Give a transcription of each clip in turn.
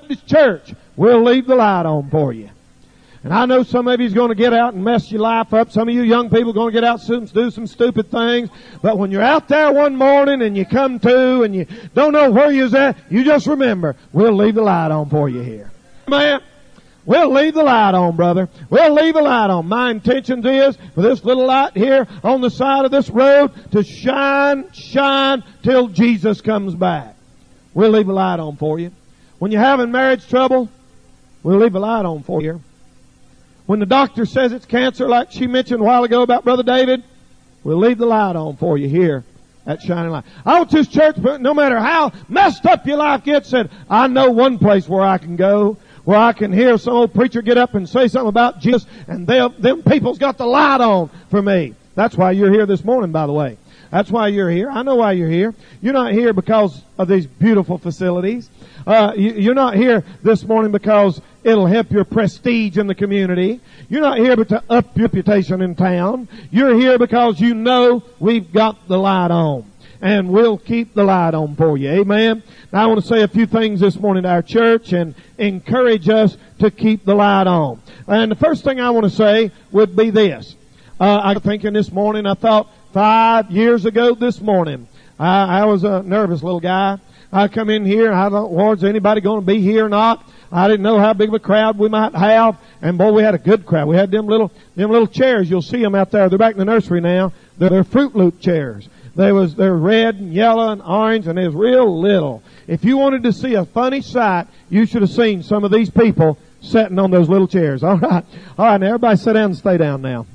Baptist Church, we'll leave the light on for you. And I know some of you's going to get out and mess your life up. Some of you young people are going to get out and do some stupid things. But when you're out there one morning and you come to and you don't know where you're at, you just remember, we'll leave the light on for you here. Amen. We'll leave the light on, brother. We'll leave the light on. My intention is for this little light here on the side of this road to shine till Jesus comes back. We'll leave the light on for you. When you're having marriage trouble, we'll leave the light on for you. When the doctor says it's cancer, like she mentioned a while ago about Brother David, we'll leave the light on for you here at Shining Light. I want this church, no matter how messed up your life gets, said, I know one place where I can go, where I can hear some old preacher get up and say something about Jesus, and them people's got the light on for me. That's why you're here this morning, by the way. That's why you're here. I know why you're here. You're not here because of these beautiful facilities. You're not here this morning because it'll help your prestige in the community. You're not here but to up your reputation in town. You're here because you know we've got the light on. And we'll keep the light on for you. Amen. Now I want to say a few things this morning to our church and encourage us to keep the light on. And the first thing I want to say would be this. I was thinking this morning, I thought 5 years ago this morning, I was a nervous little guy. I come in here, I thought, Lord, is anybody going to be here or not? I didn't know how big of a crowd we might have. And boy, we had a good crowd. We had them little chairs. You'll see them out there. They're back in the nursery now. They're Fruit Loop chairs. They're red and yellow and orange, and they was real little. If you wanted to see a funny sight, you should have seen some of these people sitting on those little chairs. All right. All right, now everybody sit down and stay down now.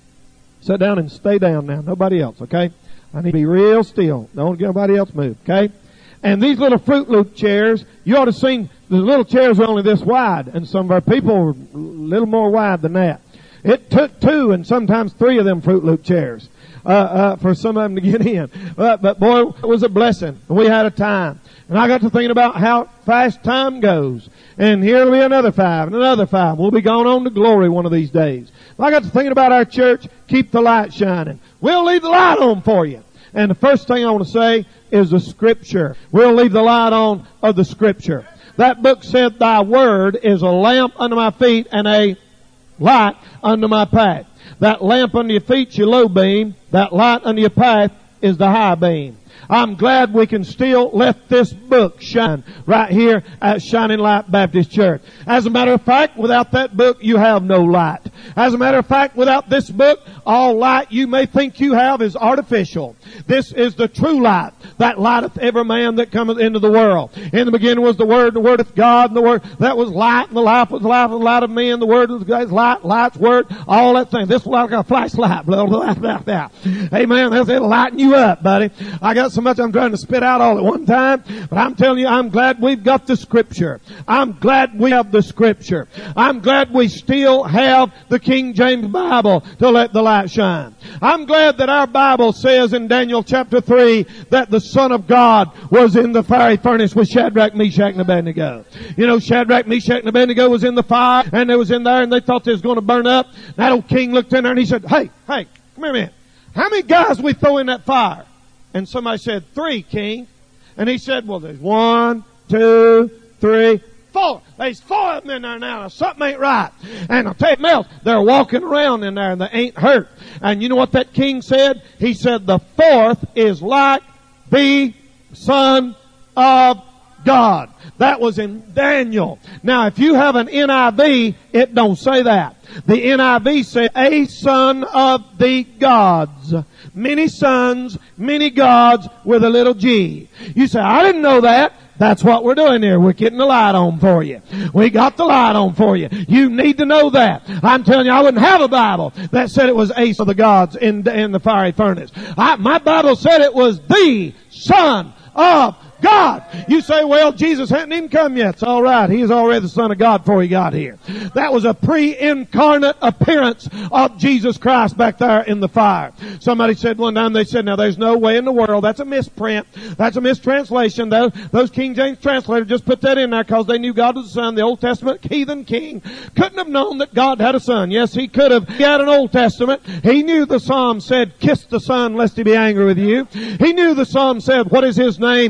Sit down and stay down now. Nobody else, okay? I need to be real still. Don't get nobody else move, okay? And these little Fruit Loop chairs, you ought to have seen the little chairs were only this wide, and some of our people were a little more wide than that. It took 2 and sometimes 3 of them Fruit Loop chairs for some of them to get in. But boy, it was a blessing. We had a time. And I got to thinking about how fast time goes. And here'll be another 5 and another 5. We'll be going on to glory one of these days. I got to thinking about our church. Keep the light shining. We'll leave the light on for you. And the first thing I want to say is the Scripture. We'll leave the light on of the Scripture. That book said, Thy Word is a lamp under my feet and a light under my path. That lamp under your feet's your low beam. That light under your path is the high beam. I'm glad we can still let this book shine right here at Shining Light Baptist Church. As a matter of fact, without that book, you have no light. As a matter of fact, without this book, all light you may think you have is artificial. This is the true light, that lighteth every man that cometh into the world. In the beginning was the Word, and the Word of God, and the Word that was light, and the life was the life of the light of men. The Word was light, light's Word, all that thing. This was like a flashlight, blah, blah, blah, blah. Amen. It'll lighten you up, buddy. I got so much I'm trying to spit out all at one time, but I'm telling you, I'm glad we've got the Scripture. I'm glad we have the Scripture. I'm glad we still have the King James Bible to let the light shine. I'm glad that our Bible says in Daniel chapter 3 that the Son of God was in the fiery furnace with Shadrach, Meshach, and Abednego. You know, Shadrach, Meshach, and Abednego was in the fire, and they was in there, and they thought they was going to burn up. That old king looked in there, and he said, Hey, come here a minute. How many guys we throw in that fire? And somebody said, 3, king. And he said, well, there's 1, 2, 3, 4. There's 4 of them in there now. Something ain't right. And I'll tell you something else. They're walking around in there and they ain't hurt. And you know what that king said? He said, the 4th is like the Son of God. That was in Daniel. Now, if you have an NIV, it don't say that. The NIV said, a son of the gods. Many sons, many gods with a little g. You say, I didn't know that. That's what we're doing here. We're getting the light on for you. We got the light on for you. You need to know that. I'm telling you, I wouldn't have a Bible that said it was Ace of the gods in the fiery furnace. My Bible said it was the Son of God. You say, well, Jesus hadn't even come yet. It's all right. He's already the Son of God before he got here. That was a pre-incarnate appearance of Jesus Christ back there in the fire. Somebody said one time, they said, now there's no way in the world. That's a misprint. That's a mistranslation. Those King James translators just put that in there because they knew God was the Son. The Old Testament heathen king couldn't have known that God had a son. Yes, he could have. He had an Old Testament. He knew the Psalm said, kiss the Son lest he be angry with you. He knew the Psalm said, what is his name and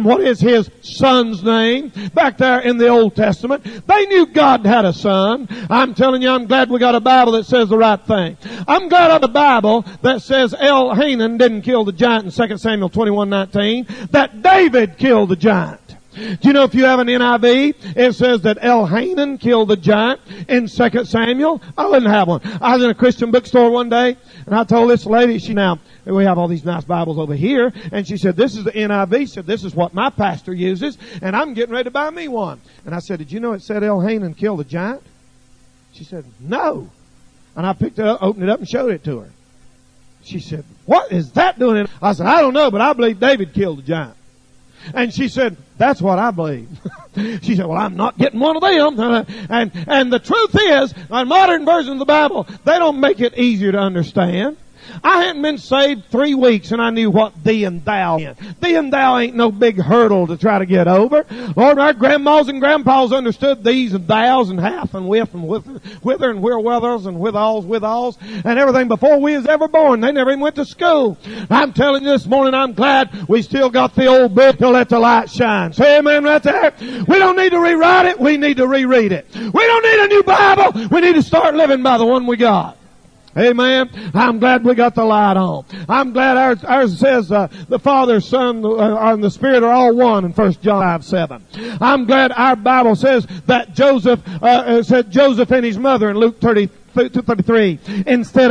what is His Son's name back there in the Old Testament. They knew God had a son. I'm telling you, I'm glad we got a Bible that says the right thing. I'm glad I have a Bible that says Elhanan didn't kill the giant in 2 Samuel 21:19, that David killed the giant. Do you know if you have an NIV, it says that Elhanan killed the giant in 2 Samuel? I wouldn't have one. I was in a Christian bookstore one day, and I told this lady, we have all these nice Bibles over here, and she said, this is the NIV. She said, this is what my pastor uses, and I'm getting ready to buy me one. And I said, did you know it said Elhanan killed the giant? She said, no. And I picked it up, opened it up, and showed it to her. She said, what is that doing? I said, I don't know, but I believe David killed the giant. And she said, that's what I believe. She said, well, I'm not getting one of them. And the truth is, a modern version of the Bible, they don't make it easier to understand. I hadn't been saved 3 weeks and I knew what thee and thou meant. Thee and thou ain't no big hurdle to try to get over. Lord, our grandmas and grandpas understood these and thous and half and with and whither and wherewithers and withals and everything before we was ever born. They never even went to school. I'm telling you this morning, I'm glad we still got the old book to let the light shine. Say amen right there. We don't need to rewrite it. We need to reread it. We don't need a new Bible. We need to start living by the one we got. Amen. I'm glad we got the light on. I'm glad ours says the Father, Son, and the Spirit are all one in 1 John 5:7. I'm glad our Bible says that Joseph said Joseph and his mother in Luke 2:33 instead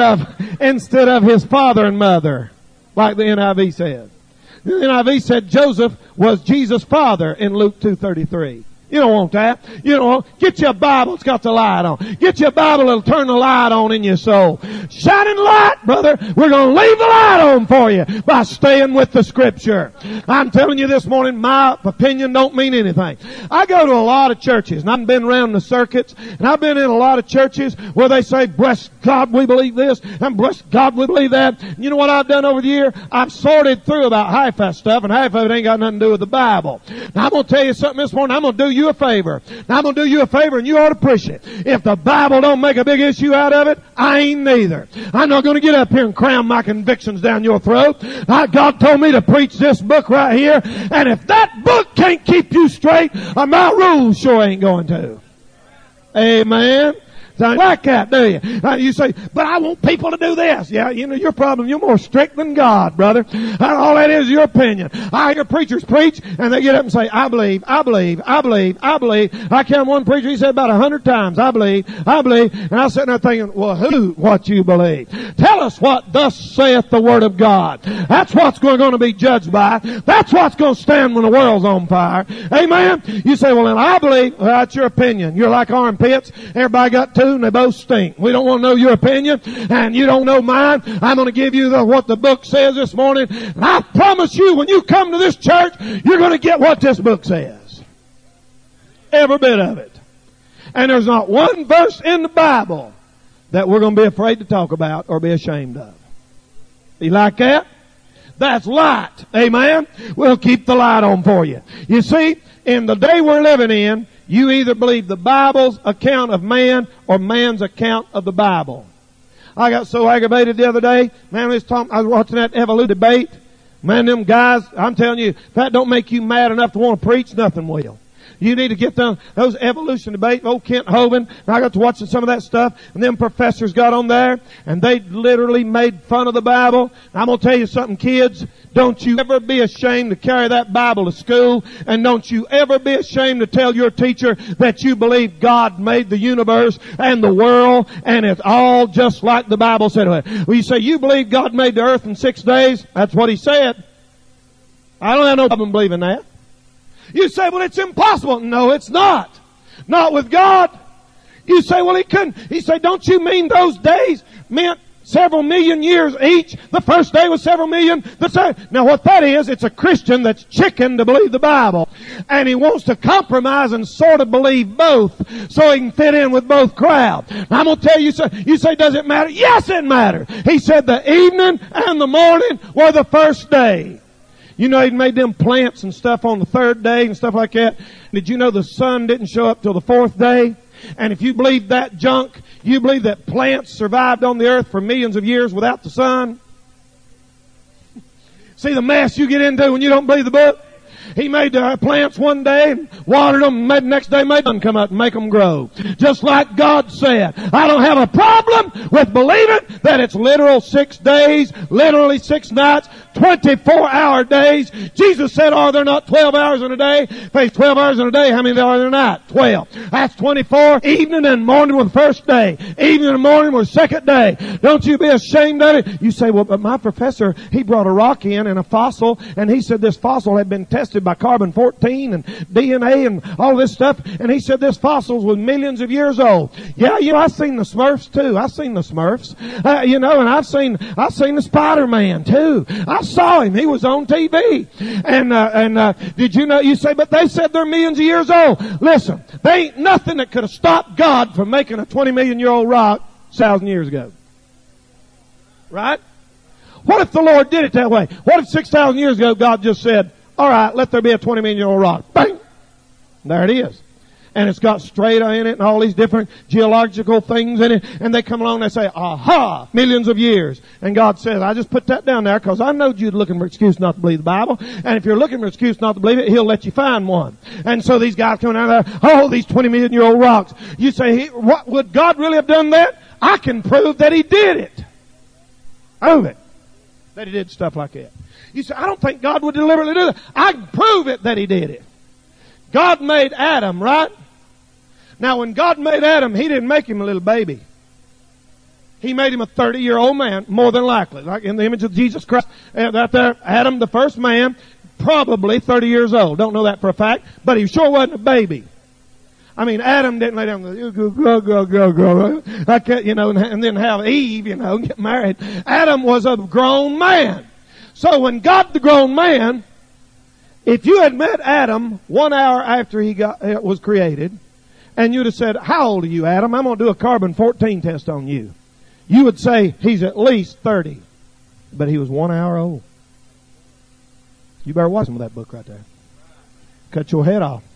of his father and mother, like the NIV says. The NIV said Joseph was Jesus' father in Luke 2:33. You don't want that. You don't want, get your Bible, it's got the light on. Get your Bible, it'll turn the light on in your soul. Shining light, brother. We're going to leave the light on for you by staying with the Scripture. I'm telling you this morning, my opinion don't mean anything. I go to a lot of churches, and I've been around the circuits, and I've been in a lot of churches where they say, bless God, we believe this, and bless God, we believe that. You know what I've done over the year? I've sorted through about half that stuff, and half of it ain't got nothing to do with the Bible. Now, I'm going to tell you something this morning. I'm going to do you a favor. Now, I'm going to do you a favor, and you ought to push it. If the Bible don't make a big issue out of it, I ain't neither. I'm not going to get up here and cram my convictions down your throat. God told me to preach this book right here, and if that book can't keep you straight, my rules sure ain't going to. Amen. Don't like that, do you? You say, but I want people to do this. Yeah, you know your problem. You're more strict than God, brother. All that is your opinion. I hear preachers preach, and they get up and say, I believe, I believe, I believe, I believe. I count one preacher, he said about 100 times, I believe, I believe. And I was sitting there thinking, well, what you believe? Tell us what thus saith the Word of God. That's what's going to be judged by. That's what's going to stand when the world's on fire. Amen? You say, well, then I believe. Well, that's your opinion. You're like armpits. Everybody got two and they both stink. We don't want to know your opinion, and you don't know mine. I'm going to give you what the book says this morning. And I promise you, when you come to this church, you're going to get what this book says. Every bit of it. And there's not one verse in the Bible that we're going to be afraid to talk about or be ashamed of. You like that? That's light. Amen? We'll keep the light on for you. You see, in the day we're living in, you either believe the Bible's account of man or man's account of the Bible. I got so aggravated the other day. Man, I was watching that evolution debate. Man, them guys, I'm telling you, if that don't make you mad enough to want to preach, nothing will. You need to get those evolution debates. Old Kent Hovind, I got to watching some of that stuff, and them professors got on there, and they literally made fun of the Bible. I'm going to tell you something, kids. Don't you ever be ashamed to carry that Bible to school, and don't you ever be ashamed to tell your teacher that you believe God made the universe and the world, and it's all just like the Bible said. Well, you say, you believe God made the earth in 6 days? That's what He said. I don't have no problem believing that. You say, well, it's impossible. No, it's not. Not with God. You say, well, He couldn't. He said, don't you mean those days meant several million years each? The first day was several million. Now what that is, it's a Christian that's chicken to believe the Bible. And he wants to compromise and sort of believe both so he can fit in with both crowds. Now I'm going to tell you, you say, does it matter? Yes, it matters. He said the evening and the morning were the first day. You know, He made them plants and stuff on the third day and stuff like that. Did you know the sun didn't show up till the fourth day? And if you believe that junk, you believe that plants survived on the earth for millions of years without the sun? See the mess you get into when you don't believe the book? He made the plants one day, watered them, and the next day made them come up and make them grow. Just like God said. I don't have a problem with believing that it's literal 6 days, literally 6 nights, 24-hour days. Jesus said, are there not 12 hours in a day? If there's 12 hours in a day, how many are there in a night? 12. That's 24. Evening and morning were the first day. Evening and morning were the second day. Don't you be ashamed of it. You say, well, but my professor, he brought a rock in and a fossil, and he said this fossil had been tested by carbon-14 and DNA and all this stuff, and he said this fossil was millions of years old. Yeah, I've seen the Smurfs too. I've seen the Smurfs. And I've seen the Spider-Man too. I saw him. He was on TV. And did you know, you say, but they said they're millions of years old. Listen, there ain't nothing that could have stopped God from making a 20 million year old rock 1,000 years ago. Right? What if the Lord did it that way? What if 6,000 years ago God just said, all right, let there be a 20 million year old rock. Bang! There it is. And it's got strata in it and all these different geological things in it. And they come along and they say, aha, millions of years. And God says, I just put that down there because I know you're looking for an excuse not to believe the Bible. And if you're looking for an excuse not to believe it, He'll let you find one. And so these guys come down there, oh, these 20 million year old rocks. You say, what, would God really have done that? I can prove that He did it. Prove it. That He did stuff like that. You say, I don't think God would deliberately do that. I can prove it that He did it. God made Adam, right? Now, when God made Adam, He didn't make him a little baby. He made him a 30-year-old man, more than likely. Like in the image of Jesus Christ. Right there, Adam, the first man, probably 30 years old. Don't know that for a fact, but he sure wasn't a baby. I mean, Adam didn't lay down and go. I can't, and then have Eve, get married. Adam was a grown man. So when God, the grown man, if you had met Adam 1 hour after he was created, and you'd have said, how old are you, Adam? I'm going to do a carbon-14 test on you. You would say, he's at least 30. But he was 1 hour old. You better watch some of that book right there. Cut your head off.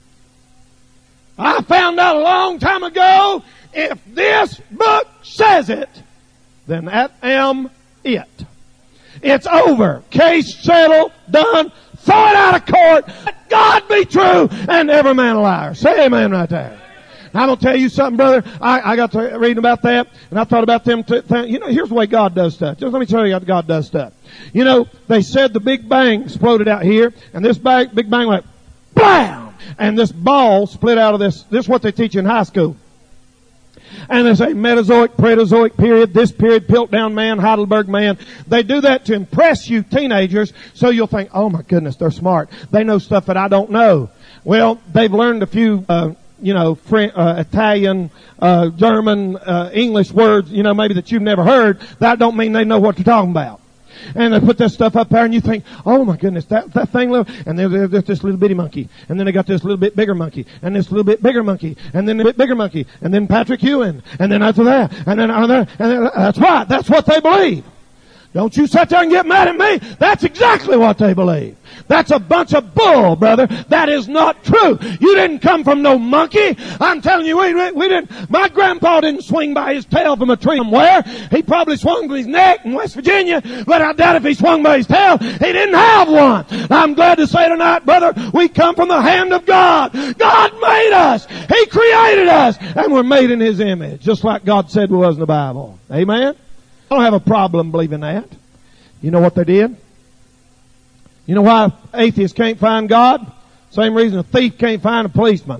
I found out a long time ago, if this book says it, then that am it. It's over. Case settled, done. Throw it out of court. Let God be true and every man a liar. Say amen right there. Now, I'm going to tell you something, brother. I got to reading about that, and I thought about them. Here's the way God does stuff. Just let me tell you how God does stuff. They said the Big Bang exploded out here, and this Big Bang went blam! And this ball split out of this. This is what they teach in high school. And they say Mesozoic, Proterozoic period, this period, Piltdown man, Heidelberg man. They do that to impress you teenagers so you'll think, oh my goodness, they're smart. They know stuff that I don't know. Well, they've learned a few, French, Italian, German, English words, maybe that you've never heard. That don't mean they know what they're talking about. And they put that stuff up there and you think, oh my goodness, that thing, and there's this little bitty monkey. And then they got this little bit bigger monkey. And this little bit bigger monkey. And then a bit bigger monkey. And then Patrick Ewing. And then after that. And then that's right. That's what they believe. Don't you sit there and get mad at me. That's exactly what they believe. That's a bunch of bull, brother. That is not true. You didn't come from no monkey. I'm telling you, we didn't. My grandpa didn't swing by his tail from a tree somewhere. He probably swung by his neck in West Virginia, but I doubt if he swung by his tail. He didn't have one. I'm glad to say tonight, brother, we come from the hand of God. God made us. He created us. And we're made in His image, just like God said we was in the Bible. Amen? I don't have a problem believing that. You know what they did? You know why atheists can't find God? Same reason a thief can't find a policeman.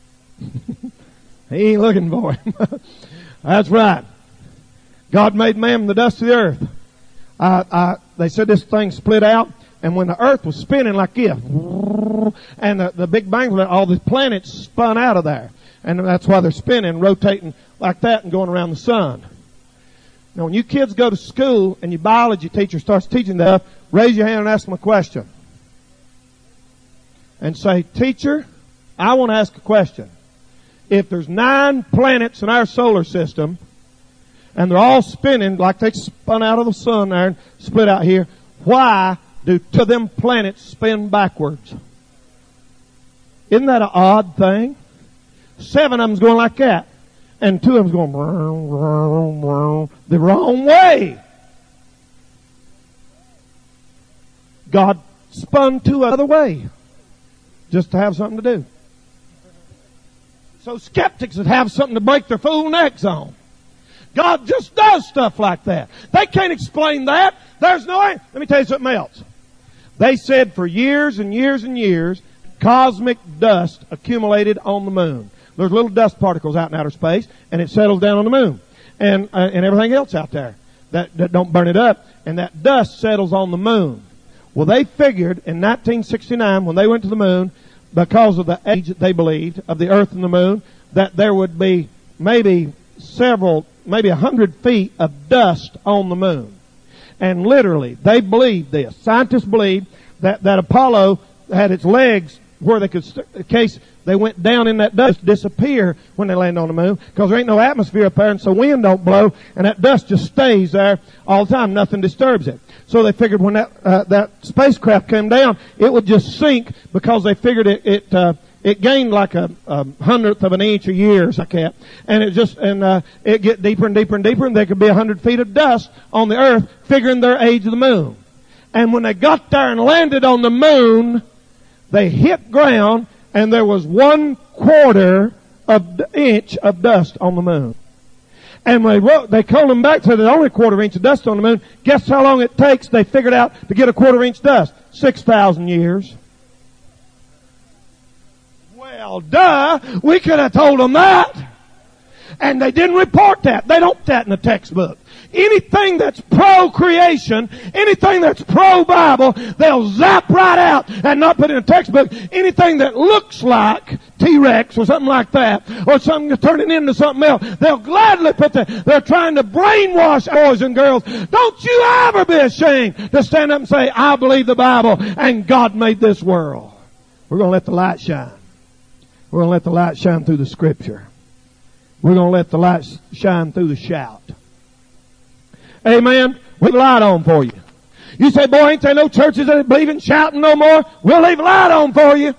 He ain't looking for him. That's right. God made man from the dust of the earth. They said this thing split out, and when the earth was spinning like this, and the Big Bang, all the planets spun out of there. And that's why they're spinning, rotating like that and going around the sun. Now, when you kids go to school and your biology teacher starts teaching that, raise your hand and ask them a question. And say, teacher, I want to ask a question. If there's 9 planets in our solar system, and they're all spinning like they spun out of the sun there and split out here, why do 2 of them planets spin backwards? Isn't that an odd thing? 7 of them's going like that. And 2 of them's going the wrong way. God spun 2 other way. just to have something to do. So skeptics would have something to break their fool necks on. God just does stuff like that. They can't explain that. There's no way. Let me tell you something else. They said for years and years and years, cosmic dust accumulated on the moon. There's little dust particles out in outer space, and it settles down on the moon. And everything else out there that don't burn it up. And that dust settles on the moon. Well, they figured in 1969, when they went to the moon, because of the age that they believed of the earth and the moon, that there would be maybe 100 feet of dust on the moon. And literally, they believed this. Scientists believed that Apollo had its legs where they could, in case they went down in that dust, disappear when they land on the moon, because there ain't no atmosphere up there, and so wind don't blow, and that dust just stays there all the time. Nothing disturbs it. So they figured when that spacecraft came down, it would just sink, because they figured it gained like a hundredth of an inch a year, like that, and it get deeper and deeper and deeper, and there could be 100 feet of dust on the earth, figuring their age of the moon. And when they got there and landed on the moon, they hit ground, and there was 1/4 of the inch of dust on the moon. And they called them back to the only 1/4 inch of dust on the moon. Guess how long it takes, they figured out, to get a 1/4 inch dust? 6,000 years. Well, duh, we could have told them that. And they didn't report that. They don't put that in the textbook. Anything that's pro-creation, anything that's pro-Bible, they'll zap right out and not put in a textbook. Anything that looks like T-Rex or something like that, or something turning into something else, they'll gladly put that. They're trying to brainwash boys and girls. Don't you ever be ashamed to stand up and say, I believe the Bible and God made this world. We're going to let the light shine. We're going to let the light shine through the Scripture. We're going to let the light shine through the shout. Amen. We'll leave a light on for you. You say, boy, ain't there no churches that believe in shouting no more? We'll leave a light on for you.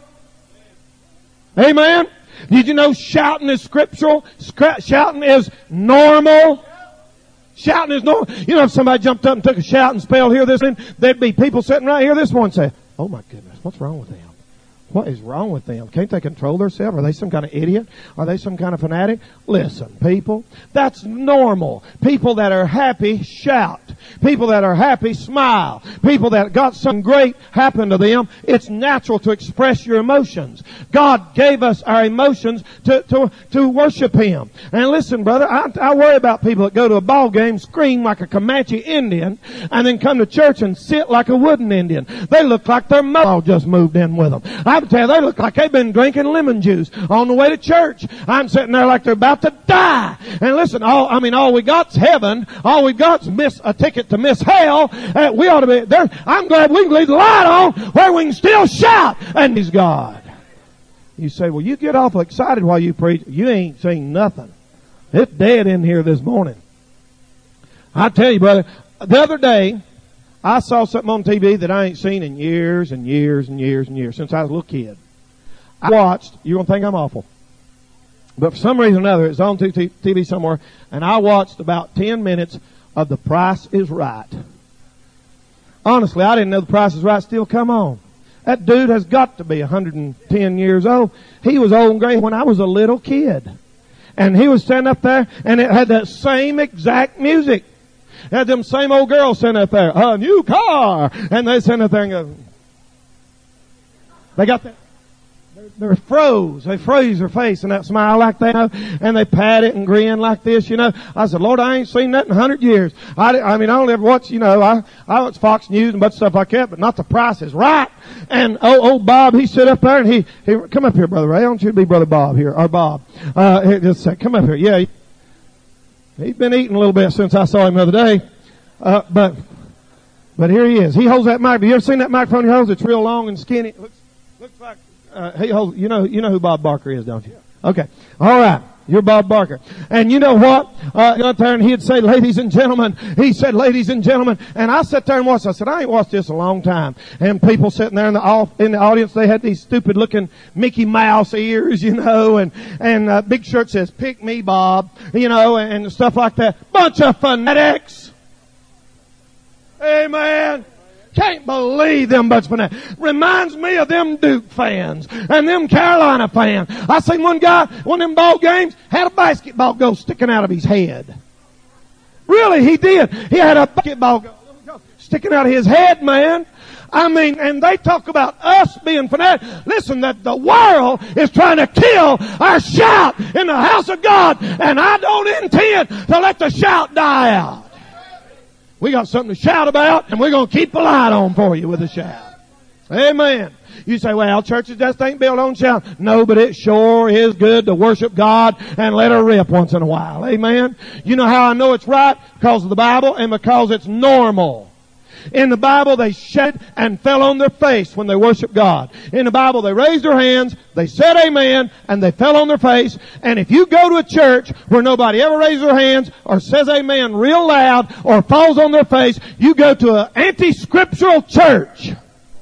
Amen. Did you know shouting is scriptural? Shouting is normal. Shouting is normal. You know, if somebody jumped up and took a shouting spell here, there'd be people sitting right here this morning say, oh my goodness, what's wrong with them? What is wrong with them? Can't they control themselves? Are they some kind of idiot? Are they some kind of fanatic? Listen, people, that's normal. People that are happy shout. People that are happy smile. People that got something great happen to them, it's natural to express your emotions. God gave us our emotions to worship Him. And listen, brother, I worry about people that go to a ball game, scream like a Comanche Indian, and then come to church and sit like a wooden Indian. They look like their mother just moved in with them. I tell you, they look like they've been drinking lemon juice on the way to church. I'm sitting there like they're about to die. And listen, all we got's heaven. All we got's a ticket to miss hell. We ought to be there. I'm glad we can leave the light on where we can still shout, and He's God. You say, well, you get awful excited while you preach. You ain't seen nothing. It's dead in here this morning. I tell you, brother, the other day, I saw something on TV that I ain't seen in years and years and years and years, since I was a little kid. I watched, you're going to think I'm awful, but for some reason or another, it's on TV somewhere, and I watched about 10 minutes of The Price is Right. Honestly, I didn't know The Price is Right still come on. That dude has got to be 110 years old. He was old and gray when I was a little kid. And he was standing up there, and it had that same exact music. Had them same old girls sitting up there, a new car, and they sitting up there and go, they got that, they froze their face and that smile like that, and they pat it and grin like this, I said, Lord, I ain't seen that in 100 years. I don't ever watch, I watch Fox News and a bunch of stuff like that, but not The Price is Right. And old Bob, he sit up there and he come up here, Brother Ray. I want you to be Brother Bob here, or Bob. Here, just a sec, come up here. Yeah. He's been eating a little bit since I saw him the other day. But here he is. He holds that mic. Have you ever seen that microphone he holds? It's real long and skinny. Looks like, he holds, you know who Bob Barker is, don't you? Okay. All right. You're Bob Barker. And you know what? Got there and he'd say, ladies and gentlemen. He said, ladies and gentlemen. And I sat there and watched. I said, I ain't watched this a long time. And people sitting there in the audience, they had these stupid looking Mickey Mouse ears, and big shirt says, pick me, Bob, and stuff like that. Bunch of fanatics. Amen. Can't believe them bunch of fanatics. Reminds me of them Duke fans and them Carolina fans. I seen one guy, one of them ball games, had a basketball goal sticking out of his head. Really, he did. He had a basketball goal sticking out of his head, man. I mean, and they talk about us being fanatics. Listen, that the world is trying to kill our shout in the house of God, and I don't intend to let the shout die out. We got something to shout about, and we're going to keep the light on for you with a shout. Amen. You say, well, churches just ain't built on shout. No, but it sure is good to worship God and let her rip once in a while. Amen. You know how I know it's right? Because of the Bible and because it's normal. In the Bible, they shouted and fell on their face when they worshiped God. In the Bible, they raised their hands, they said amen, and they fell on their face. And if you go to a church where nobody ever raises their hands or says amen real loud or falls on their face, you go to an anti-scriptural church.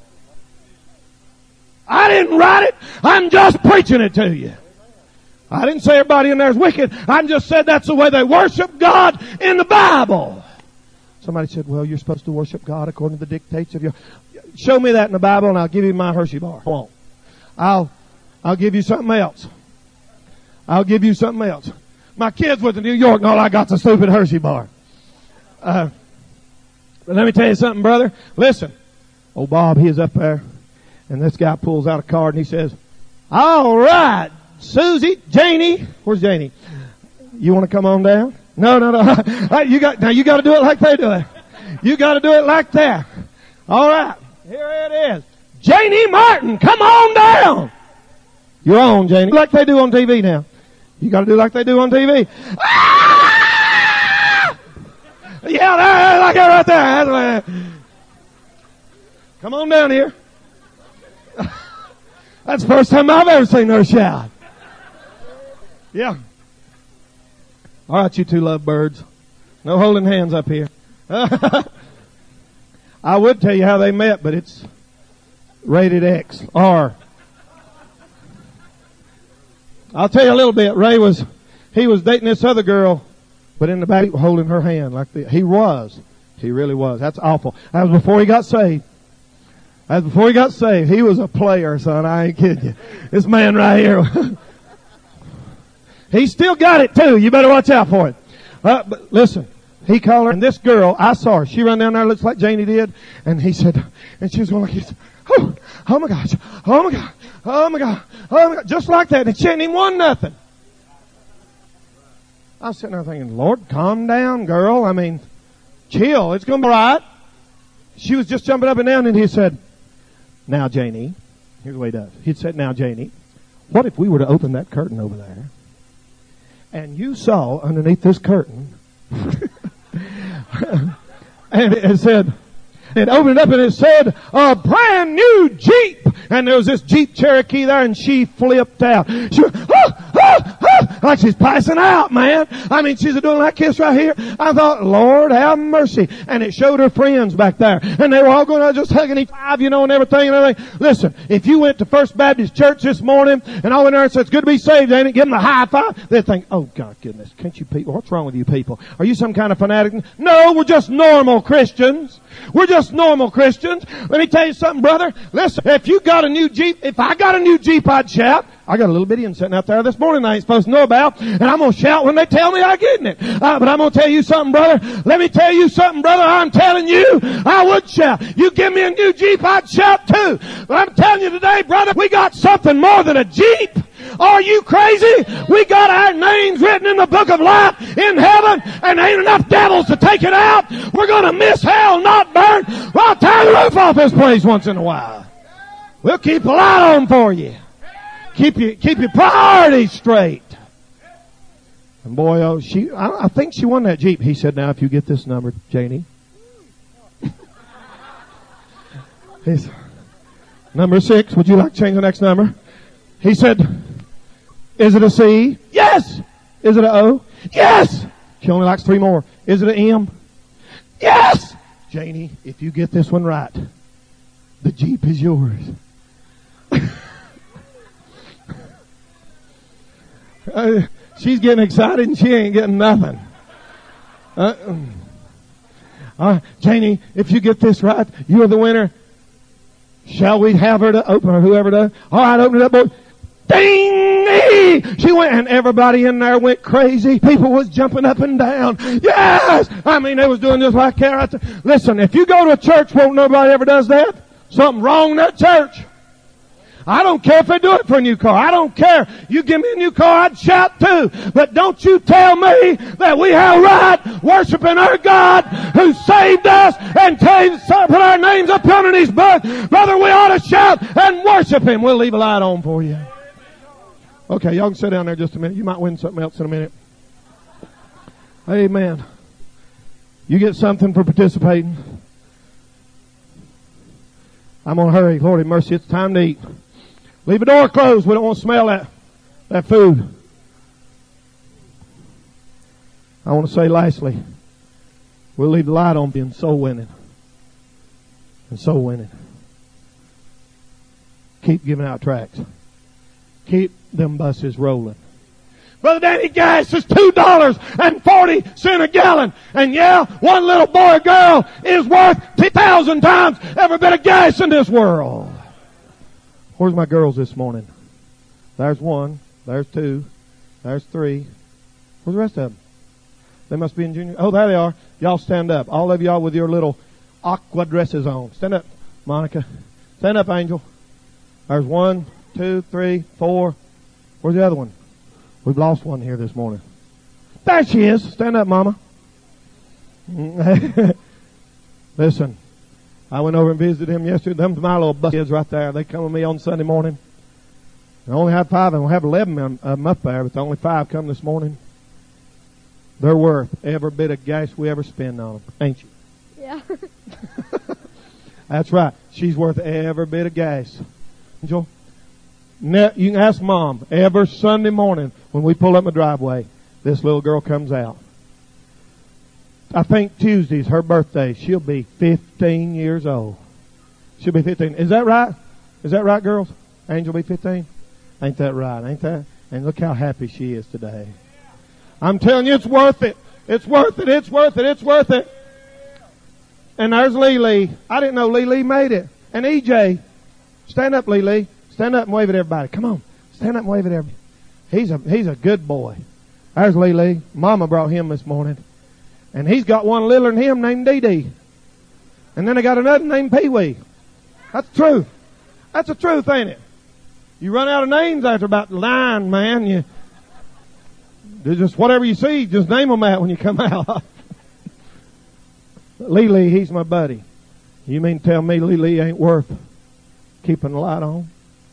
I didn't write it. I'm just preaching it to you. I didn't say everybody in there is wicked. I just said that's the way they worship God in the Bible. Somebody said, well, you're supposed to worship God according to the dictates of your... Show me that in the Bible and I'll give you my Hershey bar. Come on. I'll give you something else. I'll give you something else. My kids went to New York and all I got's a stupid Hershey bar. But let me tell you something, brother. Listen. Old Bob, he is up there and this guy pulls out a card and he says, all right, Susie, Janie. Where's Janie? You want to come on down? No. You got to do it like they do it. You got to do it like that. All right. Here it is. Janie Martin, come on down. You're on, Janie. Like they do on TV now. You got to do like they do on TV. Ah! Yeah, there, like that right there. That's what come on down here. That's the first time I've ever seen her shout. Yeah. All right, you two lovebirds. No holding hands up here. I would tell you how they met, but it's rated X. R. I'll tell you a little bit. He was dating this other girl, but in the back holding her hand like this. He really was. That's awful. That was before he got saved. He was a player, son. I ain't kidding you. This man right here. He still got it too. You better watch out for it. But listen, he called her, and this girl, I saw her. She ran down there, looks like Janie did, and he said, and she was going like this. Oh my gosh. Oh my God. Oh my God. Oh my God. Just like that. And she hadn't even won nothing. I was sitting there thinking, Lord, calm down, girl. I mean, chill. It's going to be all right. She was just jumping up and down, and he said, now, Janie, here's what he does. He said, now, Janie, what if we were to open that curtain over there? And you saw underneath this curtain, and it said, it opened up and it said, a brand new Jeep. And there was this Jeep Cherokee there and she flipped out. She went, like she's passing out, man. I mean, she's doing that kiss right here. I thought, Lord, have mercy. And it showed her friends back there. And they were all going out just hugging each other, you know, and everything and everything. Listen, if you went to First Baptist Church this morning and all in there and said, it's good to be saved, ain't it? Give them a high five. They'd think, oh, God, goodness, can't you people, what's wrong with you people? Are you some kind of fanatic? No, we're just normal Christians. We're just normal Christians. Let me tell you something, brother. Listen, if you got a new Jeep, if I got a new Jeep, I'd shout. I got a little bitty one sitting out there this morning I ain't supposed to know about, and I'm going to shout when they tell me I get in it. But I'm going to tell you something, brother. Let me tell you something, brother. I'm telling you, I would shout. You give me a new Jeep, I'd shout too. But I'm telling you today, brother, we got something more than a Jeep. Are you crazy? We got our names written in the book of life in heaven, and ain't enough devils to take it out. We're going to miss hell, not burn. Well, I'll tear the roof off this place once in a while. We'll keep a light on for you. Keep your priorities straight. And boy, I think she won that Jeep. He said, now if you get this number, Janie. He's, number 6, would you like to change the next number? He said, is it a C? Yes. Is it a O? Yes. She only likes 3 more. Is it an M? Yes. Janie, if you get this one right, the Jeep is yours. She's getting excited and she ain't getting nothing. Janie, if you get this right, you're the winner. Shall we have her to open, or whoever does? All right, open it up, boy. Ding! She went, and everybody in there went crazy. People was jumping up and down. Yes! I mean, they was doing just like that. Listen, if you go to a church where nobody ever does that, something wrong in that church. I don't care if they do it for a new car. I don't care. You give me a new car, I'd shout too. But don't you tell me that we have right worshiping our God who saved us and put our names up on His book. Brother, we ought to shout and worship Him. We'll leave a light on for you. Okay, y'all can sit down there just a minute. You might win something else in a minute. Amen. You get something for participating. I'm going to hurry. Lord have mercy, it's time to eat. Leave the door closed. We don't want to smell that food. I want to say lastly, we'll leave the light on being soul winning. And soul winning. Keep giving out tracts. Keep them buses rolling. Brother Danny, gas is $2.40 a gallon. And yeah, one little boy or girl is worth 10,000 times every bit of gas in this world. Where's my girls this morning? There's one. There's two. There's three. Where's the rest of them? They must be in junior. Oh, there they are. Y'all stand up. All of y'all with your little aqua dresses on. Stand up, Monica. Stand up, Angel. There's 1, 2, 3, 4. Where's the other one? We've lost one here this morning. There she is. Stand up, Mama. Listen. I went over and visited him yesterday. Them's my little bus kids right there. They come with me on Sunday morning. I only have 5 and we'll have 11 of them up there, but only 5 come this morning. They're worth every bit of gas we ever spend on them. Ain't you? Yeah. That's right. She's worth every bit of gas. Angel, you can ask Mom. Every Sunday morning when we pull up my driveway, this little girl comes out. I think Tuesday's her birthday. She'll be 15 years old. She'll be 15. Is that right? Is that right, girls? Angel will be 15? Ain't that right? Ain't that? And look how happy she is today. I'm telling you, it's worth it. It's worth it. It's worth it. It's worth it. And there's Lee. I didn't know Lee made it. And EJ. Stand up, Lee. Stand up and wave at everybody. Come on. Stand up and wave at everybody. He's a good boy. There's Lee. Mama brought him this morning. And he's got one littler than him named Dee Dee. And then they got another named Pee Wee. That's the truth. That's the truth, ain't it? You run out of names after about 9, man. You just whatever you see, just name them that when you come out. Lee, he's my buddy. You mean to tell me Lee ain't worth keeping the light on?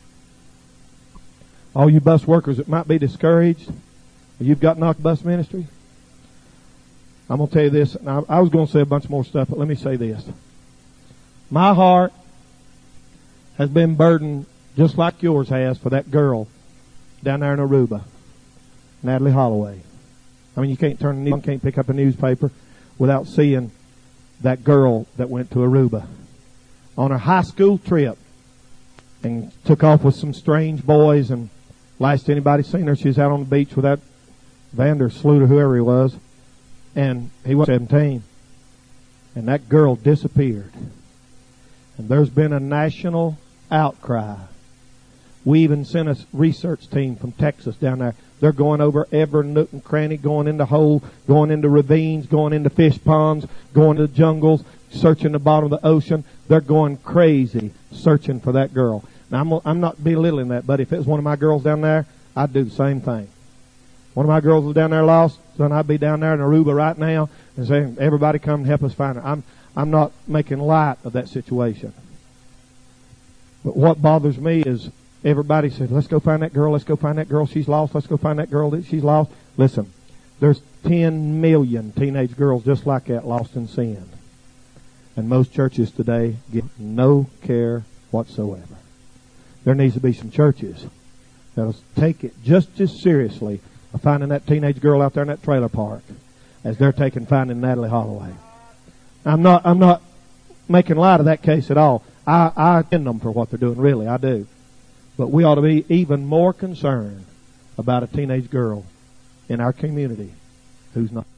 All you bus workers that might be discouraged, you've got knocked bus ministry. I'm going to tell you this. Now, I was going to say a bunch more stuff, but let me say this. My heart has been burdened just like yours has for that girl down there in Aruba, Natalie Holloway. I mean, you can't can't pick up a newspaper without seeing that girl that went to Aruba on her high school trip and took off with some strange boys. And last anybody seen her, she was out on the beach with that Vandersloot or whoever he was. And he was 17. And that girl disappeared. And there's been a national outcry. We even sent a research team from Texas down there. They're going over every nook and cranny, going into holes, going into ravines, going into fish ponds, going to the jungles, searching the bottom of the ocean. They're going crazy searching for that girl. Now, I'm not belittling that, but if it was one of my girls down there, I'd do the same thing. One of my girls was down there lost, son, I'd be down there in Aruba right now and saying, everybody come and help us find her. I'm not making light of that situation. But what bothers me is everybody said, let's go find that girl, let's go find that girl, she's lost, let's go find that girl, she's lost. Listen, there's 10 million teenage girls just like that lost in sin. And most churches today give no care whatsoever. There needs to be some churches that'll take it just as seriously of finding that teenage girl out there in that trailer park as they're taking finding Natalie Holloway. I'm not making light of that case at all. I commend them for what they're doing, really, I do. But we ought to be even more concerned about a teenage girl in our community who's not.